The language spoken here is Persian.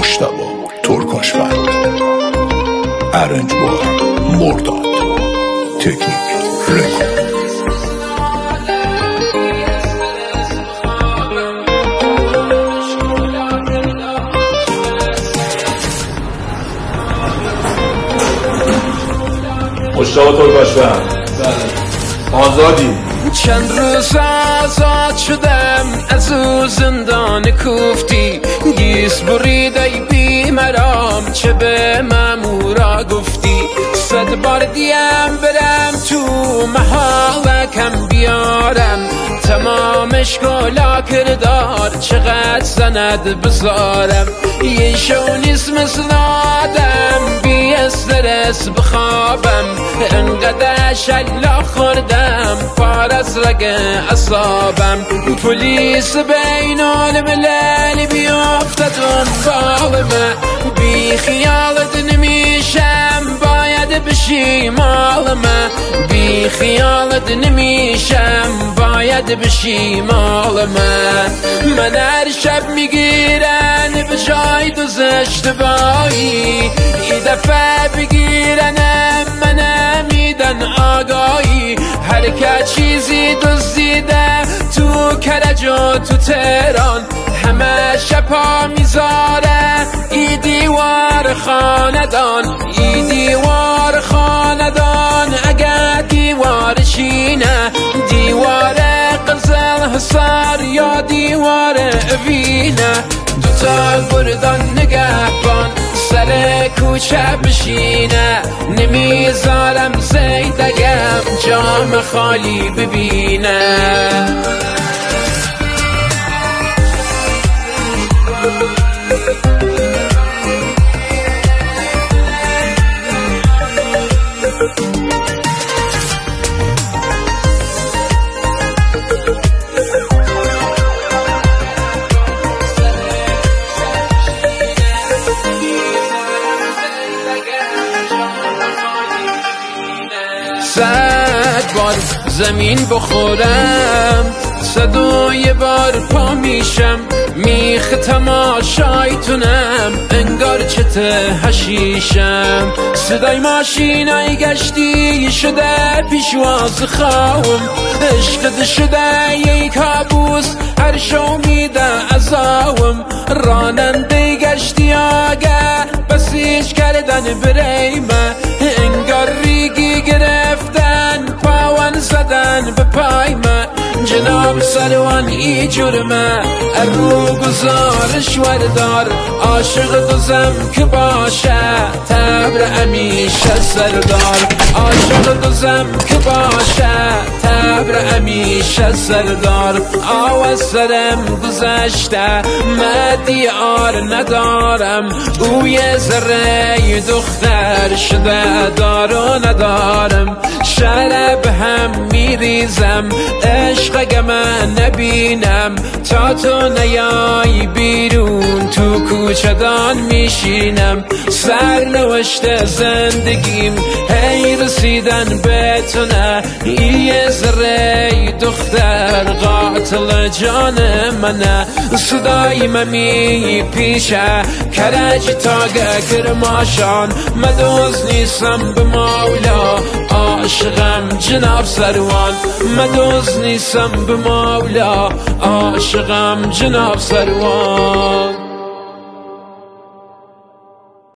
مجتبی ترکاشفند، ارنجبار مرداد، تکنیک رکورد. مجتبی ترکاشفند آزادی. چند روز آزاد شدم از او زندان کوفتی، گیس بریده بی مرام چه به مامورا گفتی. 100 بار دیم برم تو محالکم بیارم، تمامش گلا کردار چقدر زند بزارم. یه شو نیست مثل آدم بی استرس بخوابم، انقدر شلا خوردم پار از رگ اصابم. پلیس بین الملل بیافته دنبال من، بی خیالت نمیشم باید بشی مال من. بی خیالت نمیشم باید بشی مال من. من هر شب میگیرن به جای دوز اشتباهی، ای دفعه بگیرنم منم میدن آگاهی. هر که چیزی دزدیده تو کرج و تو تهران، همه شپا میذاره ای دیوار خاندان. ای دیوار خاندان اگر دیوار شینه، دیوار قزل حصار یا دیوار اوینه. دوتا بردان نگهبان سر کوچه بشینه، نمیذارم زیدگم جام خالی ببینه. صد بار زمین بخورم، 101 بار پا میشم، میخ تماشایتونم انگار چته حشیشم. صدای ماشینای گشتی شده پیشواز خواهم، عشقت شده یه کابوس هر شو میده عذابم. راننده گشتی آگه بسیج کردن بریمه، انگار ریگی گرفتن پاون زدن به پای من. جناب سروان ای جرمه ارو گزارش وردار، عاشق دوزم که باشه تبر امیشه سردار. عاشق دوزم که باشه تبر امیشه سردار. آواز سرم گذشته مدیار ندارم، او یه ذره دختر شده دار و ندارم. شرب هم میریزم عشق من نبینم، تا تو نیای بیرون تو کوچه دان میشینم. سرنوشت زندگیم هی رسیدن به تو نه، یه ذره دختر قاتل جان منه. صدای من میپیشه کرج تا کرماشان، مدوز نیستم به مولا عاشقم جناب سروان. مدوز نیستم به مولا عاشقم جناب سروان.